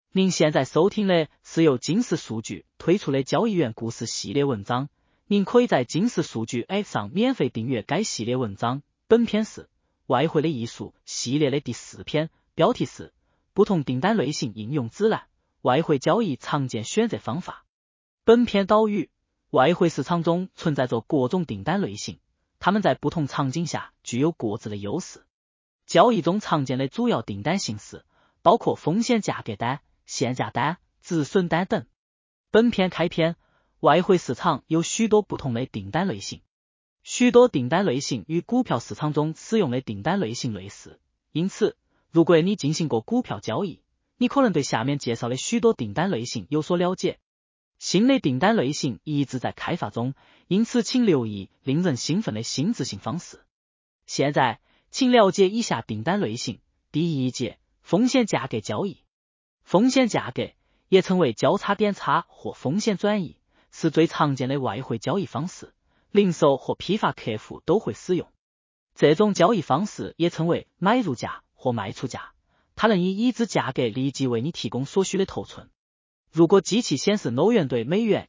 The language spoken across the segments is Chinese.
您现在收听的是由金石数据推出的交易员故事系列文章，您可以在金石数据 App 上免费订阅该系列文章。本篇是外汇的艺术系列的第4篇，标题是不同订单类型应用指南，外汇交易常见选择方法。本篇导语：外汇市场中存在着各种订单类型，它们在不同场景下具有各自的优势。交易中常见的主要订单形式包括风险价格单、限价单、止损单等。本篇开篇，外汇市场有许多不同的订单类型，许多订单类型与股票市场中使用的订单类型类似，因此，如果你进行过股票交易，你可能对下面介绍的许多订单类型有所了解。新的订单类型一直在开发中，因此请留意令人兴奋的新执行方式。现在，请了解以下订单类型。第一节，风险价格交易。风险价格也称为交叉点差或风险转移，是最常见的外汇交易方式，零售或批发客户都会使用。这种交易方式也称为买入价或卖出价，它能以已知价格立即为你提供所需的头寸。如果机器显示欧元对美元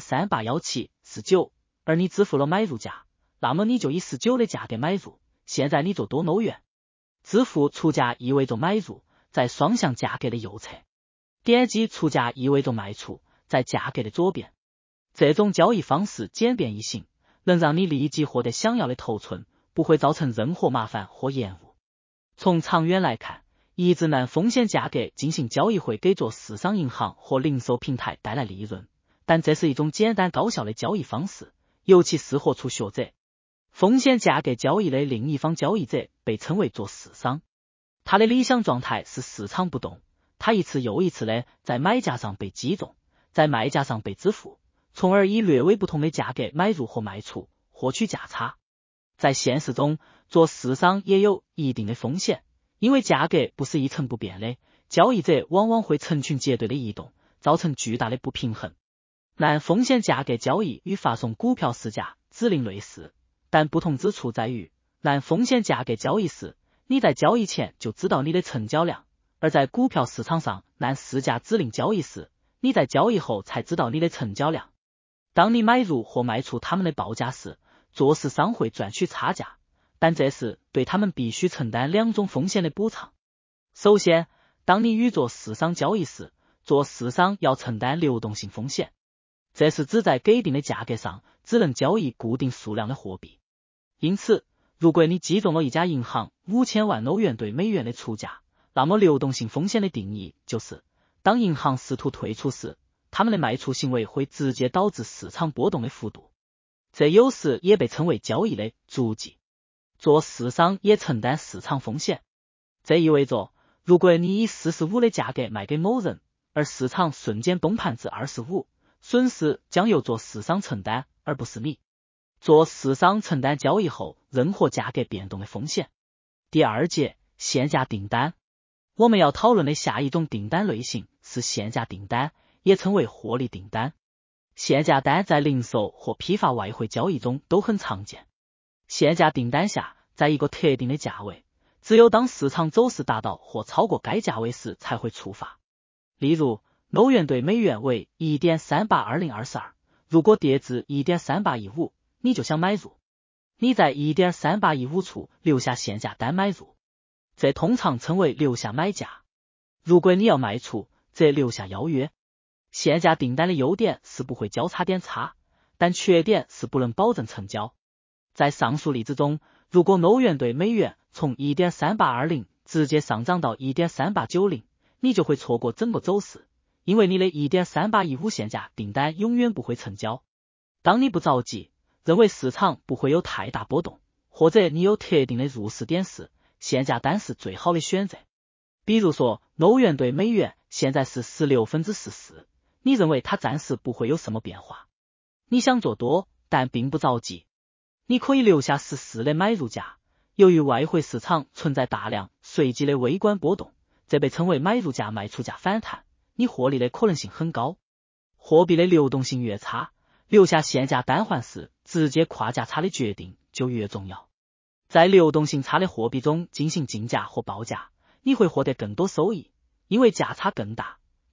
1.381749， 而你支付了买入价，那么你就以19的价格买入，现在你就多欧元。支付出价意味着买入，在双向价格的右侧。点击出价意味着卖出，在价格的左边。这种交易方式简便易行，能让你立即获得想要的头寸，不会造成任何麻烦或延误。从长远来看，一直按风险价格进行交易会给着市商银行或零售平台带来利润，但这是一种简单高效的交易方式，尤其适合初学者。风险价格交易的另一方交易者被称为做市商，他的理想状态是市场不动，他一次又一次的在买价上被击中，在卖价上被支付，从而以略微不同的价格买入或卖出，获取价差。在现实中，做市商也有一定的风险，因为价格不是一成不变的，交易者往往会成群结队的移动，造成巨大的不平衡。按风险价格交易与发送股票市价指令类似，但不同之处在于，按风险价格交易时，你在交易前就知道你的成交量，而在股票市场上按市价指令交易时，你在交易后才知道你的成交量。当你买入或卖出他们的报价时，做市商会赚取差价，但这是对他们必须承担2种风险的补偿。首先，当你与做市商交易时，做市商要承担流动性风险，这是指在给定的价格上只能交易固定数量的货币。因此，如果你击中了一家银行5000万欧元对美元的出价，那么流动性风险的定义就是，当银行试图退出时，他们的卖出行为会直接导致市场波动的幅度。这有时也被称为交易的足迹。做市商也承担市场风险，这意味着，如果你以45的价格卖给某人，而市场瞬间崩盘至25，损失将由做市商承担，而不是你。做市商承担交易后任何价格变动的风险。第2节，限价订单。我们要讨论的下一种订单类型是限价订单，也称为获利订单。限价单在零售或批发外汇交易中都很常见。限价订单下，在一个特定的价位，只有当市场走势达到或超过该价位时才会触发。例如，欧元对美元为 1.382022， 如果跌至 1.3815， 你就想买入。你在 1.3815 处留下限价单买入，这通常称为留下买价。如果你要卖出，则留下邀约。限价订单的优点是不会交叉点差，但缺点是不能保证成交。在上述例子中，如果欧元对美元从 1.3820 直接上涨到 1.3890， 你就会错过整个走势，因为你的 1.3815 限价订单永远不会成交。当你不着急，认为市场不会有太大波动，或者你有特定的入市点时，限价单是最好的选择。比如说，欧元对美元现在是14/14，你认为它暂时不会有什么变化。你想做多，但并不着急。你可以留下14的买入价。由于外汇市场存在大量随机的微观波动，这被称为买入价卖出价反弹，你获利的可能性很高。货币的流动性越差，留下限价单换时直接跨价差的决定就越重要。在流动性差的货币中进行竞价或报价，你会获得更多收益，因为价差更大，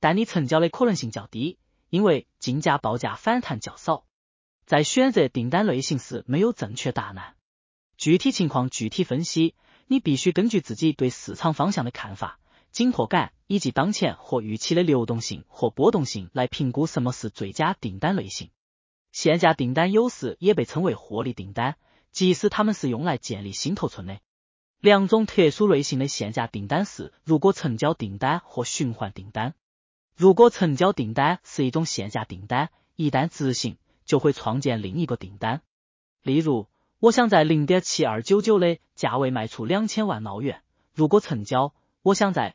但你成交的可能性较低，因为竞价报价反弹较少。在选择订单类型时没有正确答案，具体情况具体分析，你必须根据自己对市场方向的看法、紧迫感以及当前或预期的流动性或波动性来评估什么是最佳订单类型。限价订单有时也被称为获利订单，即使它们是用来建立新头寸的。两种特殊类型的限价订单是如果成交订单或循环订单。如果成交订单是一种限价订单，一旦执行就会创建另一个订单。例如，我想在 0.7299 的价位卖出2000万澳元，如果成交，我想在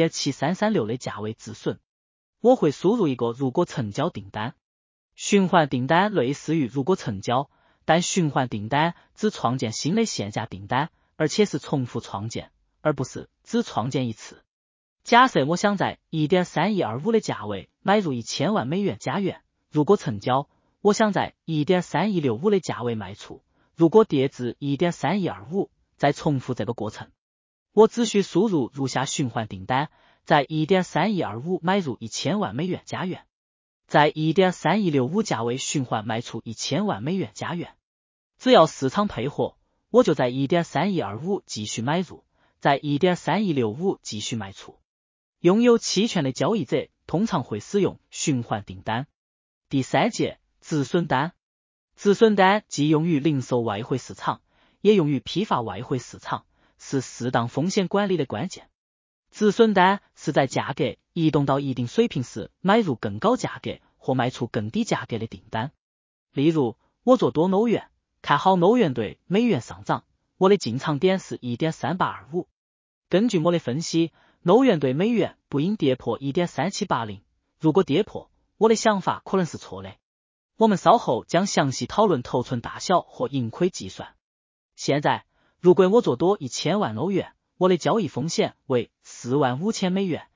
0.7336 的价位止损。我会输入一个如果成交订单。循环订单类似于如果成交，但循环订单只创建新的限价订单，而且是重复创建，而不是只创建一次。假设我想在 1.3125 的价位买入1000万美元加元，如果成交，我想在 1.3165 的价位卖出，如果跌至 1.3125， 再重复这个过程。我只需输入如下循环订单，在 1.3125 买入1000万美元加元，在 1.3165 价位循环卖出1000万美元加元。只要市场配合，我就在 1.3125 继续买入，在 1.3165 继续卖出。拥有期权的交易者通常会使用循环订单。第三节，止损单。止损单既用于零售外汇市场，也用于批发外汇市场，是适当风险管理的关键。止损单是在价格移动到一定水平时买入更高价格或卖出更低价格的订单。例如，我做多欧元，看好欧元对美元上涨，我的进场点是 1.3825。根据我的分析，欧元对美元不应跌破 1.3780， 如果跌破，我的想法可能是错的。我们稍后将详细讨论头寸大小或盈亏计算。现在，如果我做多1000万欧元，我的交易风险为45000美元，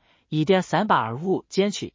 1.3825 减去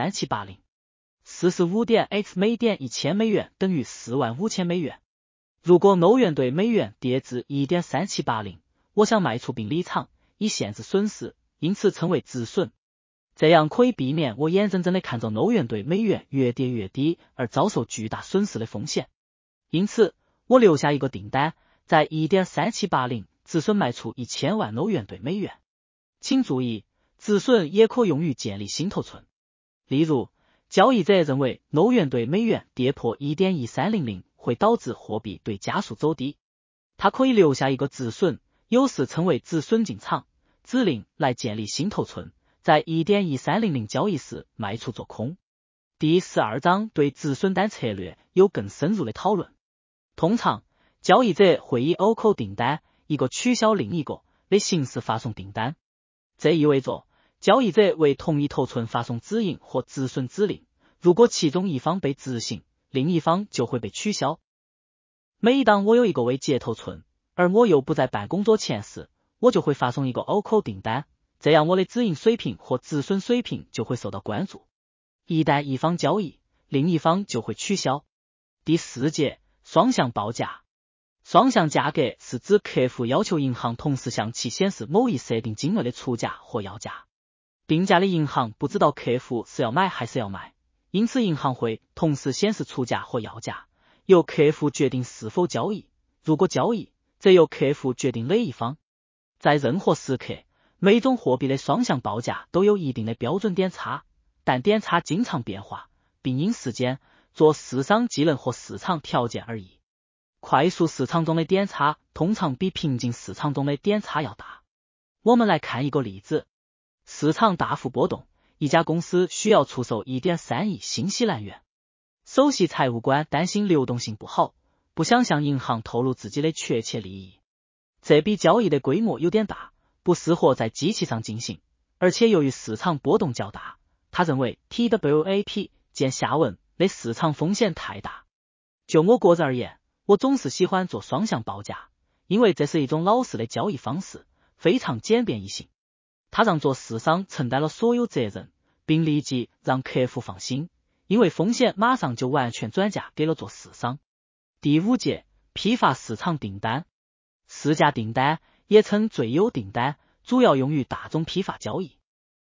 1.3780。45.x 每点1000美元等于45000美元。如果欧元对美元跌至 1.3780， 我想卖出并离场，以限制损失，因此称为止损。这样可以避免我眼睁睁地看着欧元对美元越跌越低而遭受巨大损失的风险。因此，我留下一个订单，在 1.3780 止损卖出1000万欧元对美元。请注意，止损也可用于建立新头寸。例如，交易者认为欧元对美元跌破 1.1300 会导致货币对加速走低，他可以留下一个止损，有时称为止损进场，指令来建立新头寸，在 1.1300 交易时卖出做空。第12章对止损单策略有更深入的讨论。通常，交易者会以偶口订单，一个取消另一个的形式发送订单。这意味着交易者为同一头寸发送止盈或止损指令，如果其中一方被执行，另一方就会被取消。每当我有一个为接头寸，而我又不在办公桌前时，我就会发送一个偶口订单，这样我的止盈水平或止损水平就会受到关注。一旦一方交易，另一方就会取消。第4节，双向报价。双向价格是指客户要求银行同时向其显示某一设定金额的出价或要价。定价的银行不知道客户是要买还是要卖，因此银行会同时显示出价或要价，由客户决定是否交易。如果交易，则由客户决定哪一方。在任何时刻，每种货币的双向报价都有一定的标准点差，但点差经常变化，并因时间、做市商技能和市场条件而异。快速市场中的点差通常比平静市场中的点差要大。我们来看一个例子。市场大幅波动，一家公司需要出售 1.3 亿新西兰元。首席财务官担心流动性不好，不想向银行透露自己的确切利益。这笔交易的规模有点大，不适合在机器上进行，而且由于市场波动较大，他认为 TWAP 见下文的市场风险太大。就我个人而言，我总是喜欢做双向报价，因为这是一种老式的交易方式，非常简便易行。它让做市商承担了所有责任，并立即让客户放心，因为风险马上就完全转嫁给了做市商。第5节，批发市场订单。市价订单也称最优订单，主要用于大宗批发交易。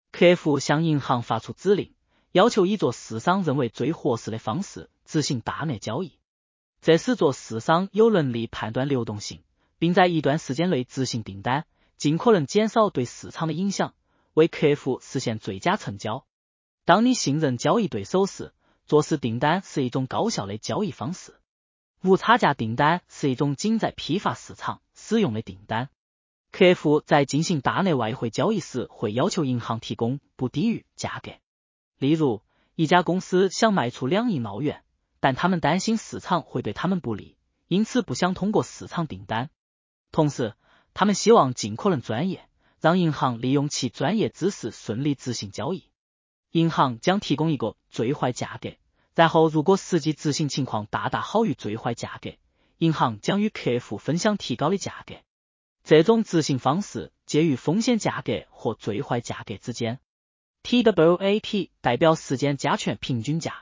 客户向银行发出指令，要求以做市商认为最合适的方式执行大额交易。这使做市商有能力判断流动性，并在一段时间内执行订单，尽可能减少对市场的影响，为客户实现最佳成交。当你信任交易对手时，做市订单是一种高效的交易方式。无差价订单是一种仅在批发市场使用的订单。客户在进行大额外汇交易时，会要求银行提供不低于价格。例如，一家公司想卖出2亿澳元，但他们担心市场会对他们不利，因此不想通过市场订单。同时，他们希望尽可能专业，让银行利用其专业知识顺利执行交易。银行将提供一个最坏价格，然后如果实际执行情况大大好于最坏价格，银行将与客户分享提高的价格。这种执行方式介于风险价格和最坏价格之间。TWAP 代表时间加权平均价，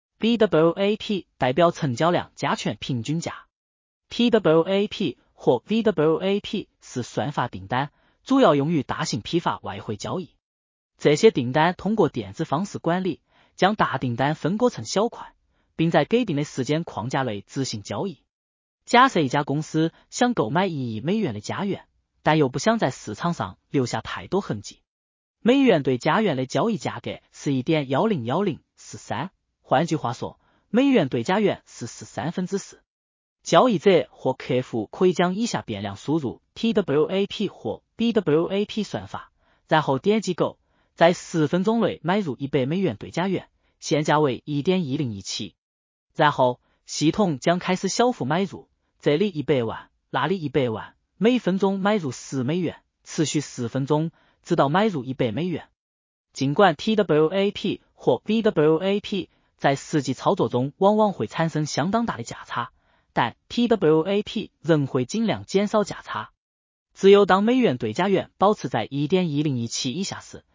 BWAP 代表成交量加权平均价。TWAP 或 VWAP 是算法订单，主要用于大型批发外汇交易。这些订单通过电子方式管理，将大订单分割成小块，并在给定的时间框架内执行交易。假设一家公司想购买1亿美元的加元，但又不想在市场上留下太多痕迹。美元对加元的交易价格是 1.101043， 换句话说，美元对加元是4/3。交易者或客户可以将以下变量输入 TWAP 或 BWAP 算法，然后点击 Go， 在10分钟内买入100美元对加元，现价为 1.1017。 然后系统将开始小幅买入，这里100万，那里100万，每分钟买入10美元，持续10分钟，直到买入100美元。尽管 TWAP 或 BWAP 在实际操作中往往会产生相当大的价差，但 TWAP 仍会尽量减少价差。只有当美元对加元保持在 1.1017 以下时，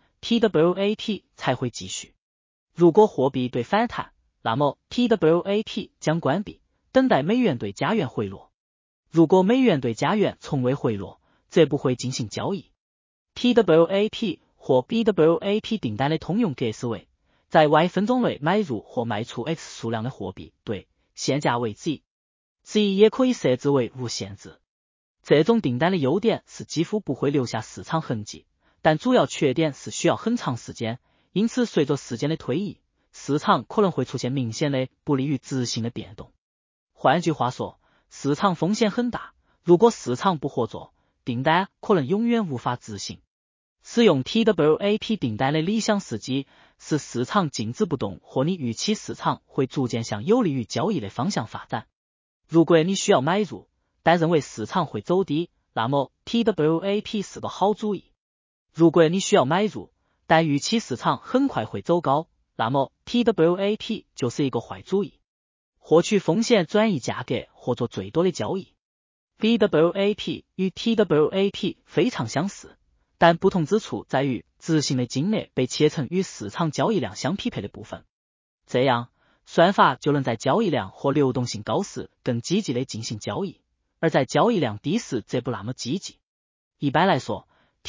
TWAP 才会继续。如果货币对反弹，那么 TWAP 将关闭，等待美元对加元回落。如果美元对加元从未回落，则不会进行交易。TWAP 或 BWAP 订单的通用格式为在 Y 分钟内买入或卖出 X 数量的货币，对，现价为 Z。Z 也可以设置为无限制。这种订单的优点是几乎不会留下市场痕迹，但主要缺点是需要很长时间，因此随着时间的推移，市场可能会出现明显的不利于执行的变动。换句话说，市场风险很大，如果市场不合作，订单可能永远无法执行。使用 TWAP 订单的理想时机是市场静止不动或你预期市场会逐渐向有利于交易的方向发展。如果你需要买入，但认为市场会走低，那么 TWAP 是个好主意。如果你需要买入，但预期市场很快会走高，那么 TWAP 就是一个坏主意。获取风险转移价格或做最多的交易。BWAP 与 TWAP 非常相似，但不同之处在于执行的金额被切成与市场交易量相匹配的部分。这样，算法就能在交易量或流动性高时更积极地进行交易，而在交易量低时则不那么积极。一般来说，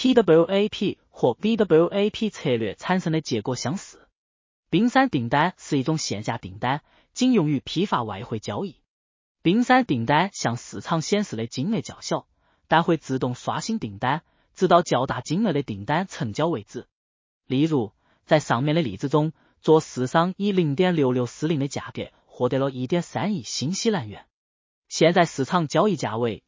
TWAP 或 BWAP 策略产生的结果相似。冰山订单是一种限价订单，仅用于批发外汇交易。冰山订单向市场显示的金额较小，但会自动刷新订单，直到较大金额的订单成交为止。例如，在上面的例子中，做市商以 0.6640 的价格获得了 1.3 亿新西兰元。现在市场交易价为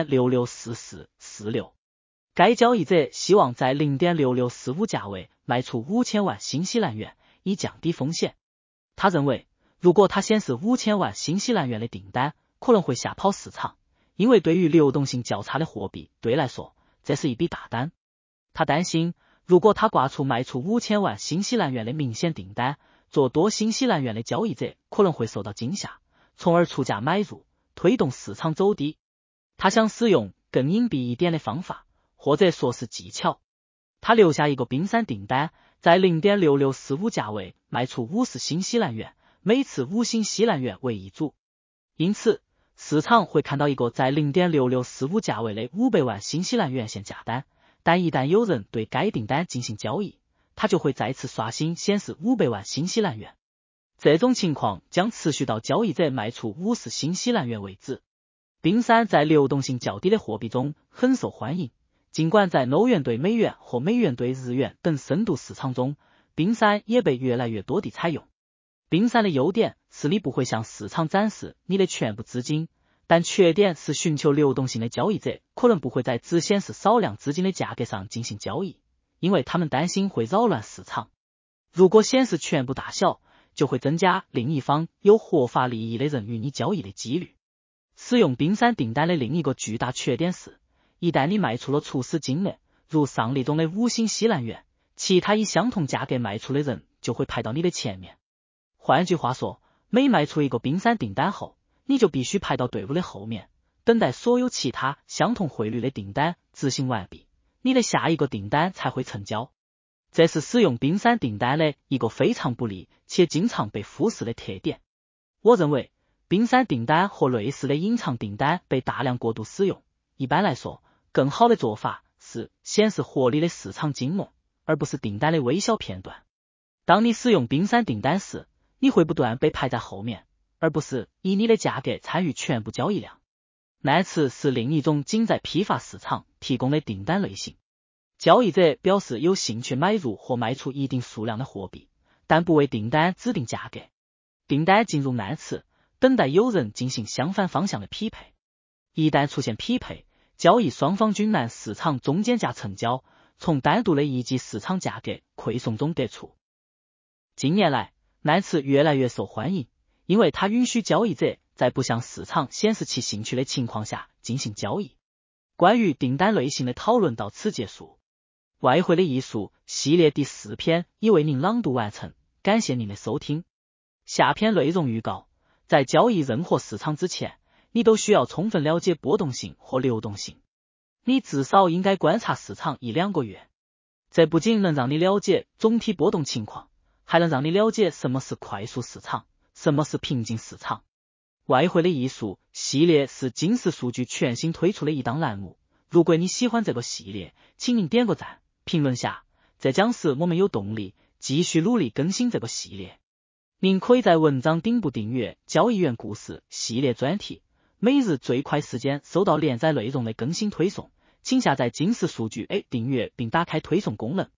0.664446。该交易者希望在 0.6645 价位卖出5000万新西兰元，以降低风险。他认为，如果他显示5000万新西兰元的订单，可能会吓跑市场，因为对于流动性较差的货币对来说，这是一笔大单。他担心，如果他挂出卖出5000万新西兰元的明显订单，做多新西兰元的交易者可能会受到惊吓，从而出价买入，推动市场走低。他想使用更隐蔽一点的方法，或者说是技巧。他留下一个冰山订单，在 0.6645 价位卖出50新西兰元，每次5新西兰元为一组。因此，市场会看到一个在 0.6645 价位的500万新西兰元限价单，但一旦有人对该订单进行交易， 它就会再次刷新显示500万新西兰元。这种情况将持续到交易者卖出50新西兰元为止。冰山在流动性较低的货币中很受欢迎，尽管在欧元对美元或美元对日元等深度市场中，冰山也被越来越多地采用。冰山的优点是你不会向市场展示你的全部资金，但缺点是寻求流动性的交易者可能不会在只显示少量资金的价格上进行交易，因为他们担心会扰乱市场。如果显示全部大小，就会增加另一方有合法利益的人与你交易的几率。使用冰山订单的另一个巨大缺点是，一旦你卖出了初始金额，如上例中的5新西兰元，其他以相同价格卖出的人就会排到你的前面。换句话说，每卖出一个冰山订单后，你就必须排到队伍的后面，等待所有其他相同汇率的订单执行完毕，你的下一个订单才会成交。这是使用冰山订单的一个非常不利且经常被忽视的特点。我认为冰山订单和类似的隐藏订单被大量过度使用。一般来说，更好的做法是显示合理的市场金额，而不是订单的微小片段。当你使用冰山订单时，你会不断被排在后面，而不是以你的价格参与全部交易量。NANS是另一种仅在批发市场提供的订单类型。交易者表示有兴趣买入或卖出一定数量的货币，但不为订单指定价格。订单进入NANS，等待有人进行相反方向的匹配。一旦出现匹配，交易双方均按市场中间价成交，从单独的一级市场价格馈送中得出。近年来，NANS越来越受欢迎，因为它允许交易者在不向市场显示其兴趣的情况下进行交易。关于订单类型的讨论到此结束。外汇的艺术系列第4篇已为您朗读完成，感谢您的收听。下篇内容预告：在交易任何市场之前，你都需要充分了解波动性和流动性。你至少应该观察市场1-2个月。这不仅能让你了解总体波动情况，还能让你了解什么是快速市场，什么是平静市场。外汇的艺术系列是金石数据全新推出的一档栏目。如果你喜欢这个系列，请您点个赞，评论下，这将使我们有动力继续努力更新这个系列。您可以在文章顶部订阅交易员故事系列专题，每日最快时间收到连载内容的更新推送。请下载金石数据 A 订阅并打开推送功能。